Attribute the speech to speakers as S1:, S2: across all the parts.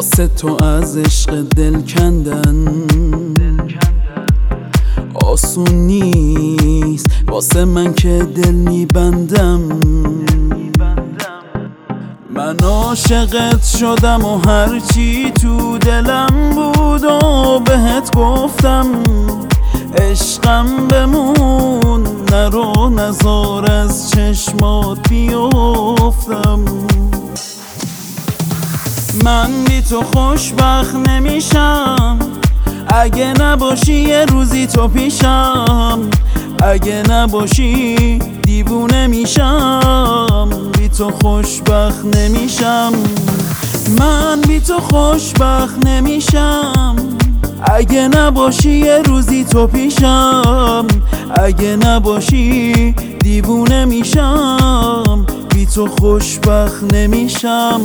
S1: واسه تو از عشق دل کندن آسون نیست، واسه من که دل میبندم. من عاشقت شدم و هرچی تو دلم بود و بهت گفتم. عشقم بمون، نرو نزار از چشمات بیفتم. من بی تو خوشبخت نمیشم، اگه نباشی یه روزی تو پیشم. اگه نباشی دیوونه میشم، بی تو خوشبخت نمیشم. من بی تو خوشبخت نمیشم، اگه نباشی یه روزی تو پیشم. اگه نباشی دیوونه میشم، بی تو خوشبخت نمیشم.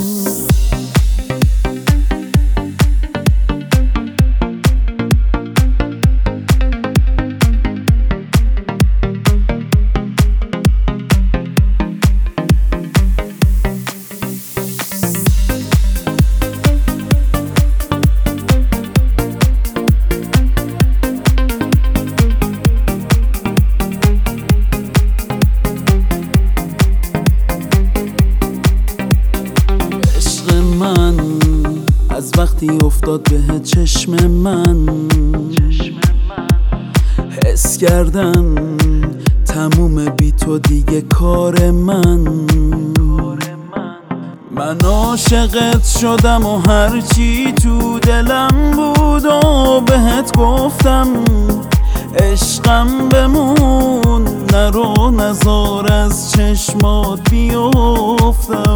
S1: از وقتی افتاد به چشم من، حس کردم تموم بی تو دیگه کار من. من عاشقت شدم و هرچی تو دلم بود و بهت گفتم. عشقم بمون، نرو نزار از چشمات بیفتم.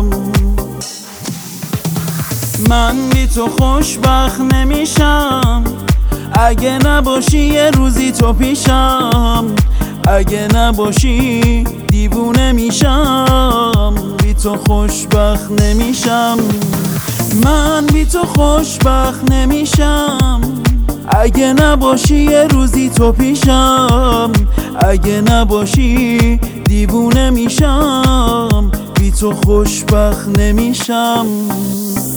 S1: من بی تو خوشبخت نمیشم، اگه نباشی یه روزی تو پیشم. اگه نباشی دیوونه میشم، بی تو خوشبخت نمیشم. من بی تو خوشبخت نمیشم، اگه نباشی یه روزی تو پیشم. اگه نباشی دیوونه میشم، بی تو خوشبخت نمیشم.